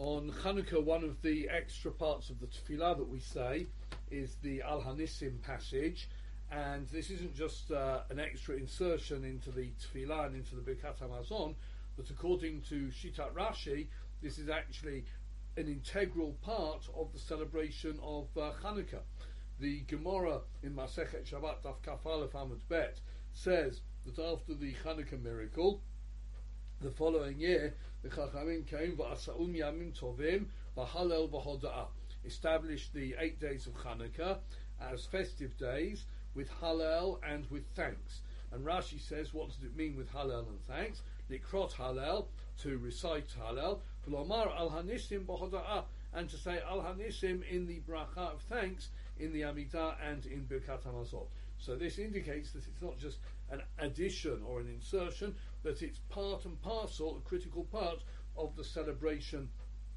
On Chanukah, one of the extra parts of the Tefillah that we say is the Al Hanissim passage, and this isn't just an extra insertion into the Tefillah and into the Birkat HaMazon, but according to Shitat Rashi, this is actually an integral part of the celebration of Chanukah. The Gemara in Masechet Shabbat Daf Kaf Aleph Amud Bet says that after the Chanukah miracle, the following year, the Chachamim came v'asa'um yamim tovim v'halel v'hoda'ah, established the 8 days of Chanukah as festive days with Hallel and with thanks. And Rashi says, what does it mean with Hallel and thanks? Likrot Hallel, to recite Hallel, v'lomar al hanissim b'hoda'ah, and to say al hanissim in the bracha of thanks in the Amidah and in Birkat HaMazon. So this indicates that it's not just an addition or an insertion, but it's part and parcel, a critical part of the celebration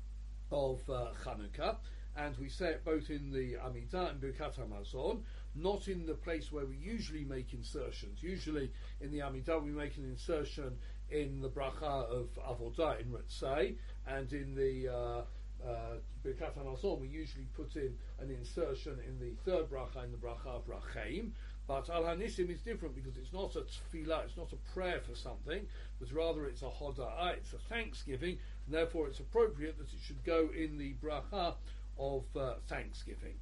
of Chanukah. And we say it both in the Amidah and Birkat HaMazon, not in the place where we usually make insertions. Usually in the Amidah we make an insertion in the bracha of Avodah in Ritzay, and in the Birkat HaMazon we usually put in an insertion in the third bracha, in the bracha of Rachaim. But Al Hanissim is different because it's not a tefillah, it's not a prayer for something, but rather it's a hoda'ah, it's a thanksgiving, and therefore it's appropriate that it should go in the bracha of thanksgiving.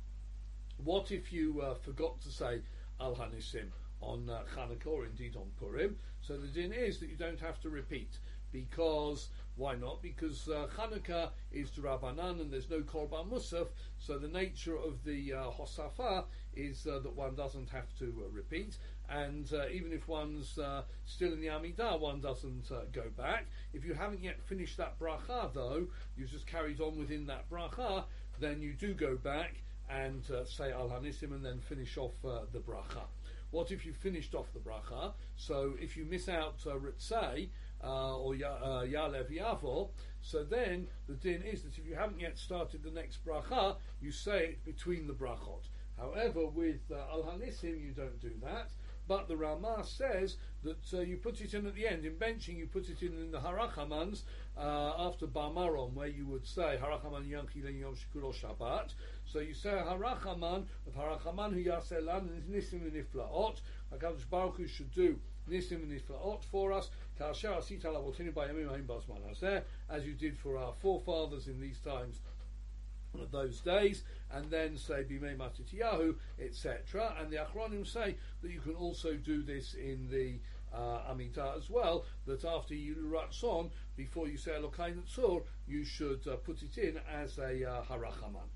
What if you forgot to say Al Hanissim on Chanukah, or indeed on Purim? So the din is that you don't have to repeat, because why not? Because Chanukah is D'Rabbanan and there's no Korban Musaf, so the nature of the Hosafah is that one doesn't have to repeat, and even if one's still in the Amidah, one doesn't go back. If you haven't yet finished that bracha though, you've just carried on within that bracha, then you do go back and say Al Hanissim and then finish off the bracha. What if you finished off the bracha? So if you miss out Ritzay or Ya'alev Yavo, so then the din is that if you haven't yet started the next bracha, you say it between the brachot. However, with Al Hanissim you don't do that, but the Ramah says that you put it in at the end. In benching you put it in the Harachamans after Bamaron, where you would say Harachaman Yom Chilin Yom Shikulo Shabbat. So you say Harachaman of Harachaman Hu Yaselan Nisim V'Niflaot. HaKadosh Baruch Hu should do Nisim V'Niflaot for us, Kasher Asit Alavotinu B'Yamim Ha'im Basman Hazeh, as you did for our forefathers in these times of those days, and then say Bimei Matityahu, etc. And the Achronim say that you can also do this in the Amidah as well, that after you Ratzon, before you say Elokai Netzor, you should put it in as a Harachaman.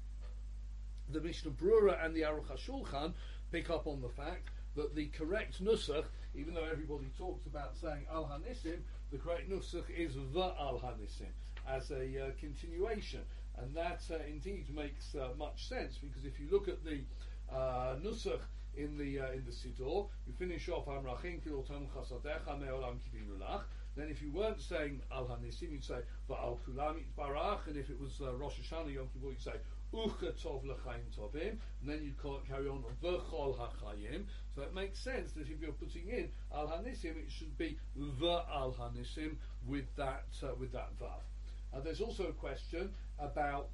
The Mishnah Brura and the Aruch HaShulchan pick up on the fact that the correct nusach, even though everybody talks about saying Al Hanissim, the correct nusach is the Al Hanissim, as a continuation. And that indeed makes much sense, because if you look at the nusach in the Siddur, you finish off Amrachim Kilotam Chasadecha Me'olam Kivinulach. Then if you weren't saying Al Hanissim, you'd say Va'al Kulam Yitbarach, and if it was Rosh Hashanah Yom Kippur, you'd say Ucha Tov L'Chaim Tovim, and then you'd carry on V'chol HaChayim. So it makes sense that if you're putting in Al Hanissim, it should be the Al Hanissim with that Vav. There's also a question about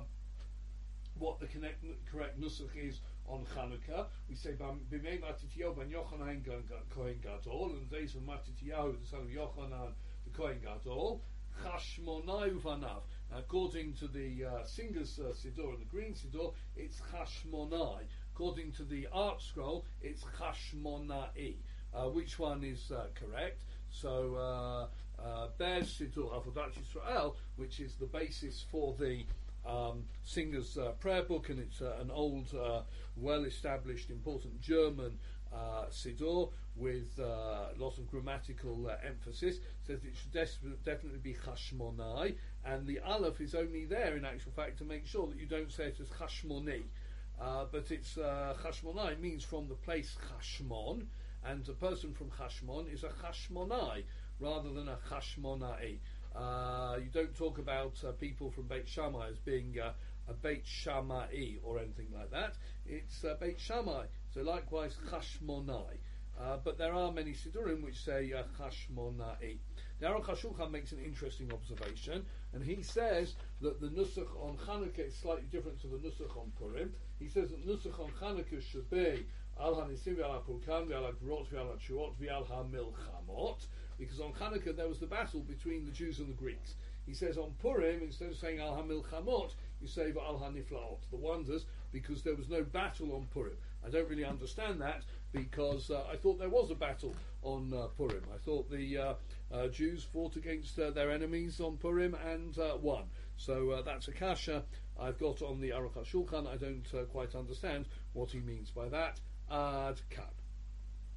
what the correct nusach is on Chanukah. We say B'mei Matityahu ben Yochanan Kohen Gadol, in the days of Matityahu, the son of Yochanan, the Kohen Gadol, Chashmonai Uvanav. According to the Singer's Siddur and the Green Siddur, it's Chashmonai. According to the Art Scroll, it's Chashmonai. Which one is correct? So Be'ez Siddur Avodat Yisrael, which is the basis for the Singer's prayer book, and it's an old, well-established, important German Siddur with a lot of grammatical emphasis, says it should definitely be Chashmonai, and the Aleph is only there in actual fact to make sure that you don't say it as Chashmoni, but it's Chashmonai means from the place Chashmon, and a person from Chashmon is a Chashmonai rather than a Chashmonai. You don't talk about people from Beit Shammai as being a Beit Shammai or anything like that. It's Beit Shammai. So likewise Chashmonai. But there are many Siddurim which say Chashmonai. The Aruch HaShulchan makes an interesting observation, And he says that the Nusach on Chanukah is slightly different to the Nusach on Purim. He says that Nusach on Chanukah should be Al HaNisim v'al HaPurkan v'al HaGvurot v'al HaTshuot v'al HaMilchamot, because on Chanukah there was the battle between the Jews and the Greeks. He says on Purim, instead of saying Al HaMilchamot, you say Al HaNiflaot, the wonders, because there was no battle on Purim. I don't really understand that, because I thought there was a battle on Purim. I thought the Jews fought against their enemies on Purim and won. So that's a kasha I've got on the Aruch HaShulchan. I don't quite understand what he means by that. Ad Kan.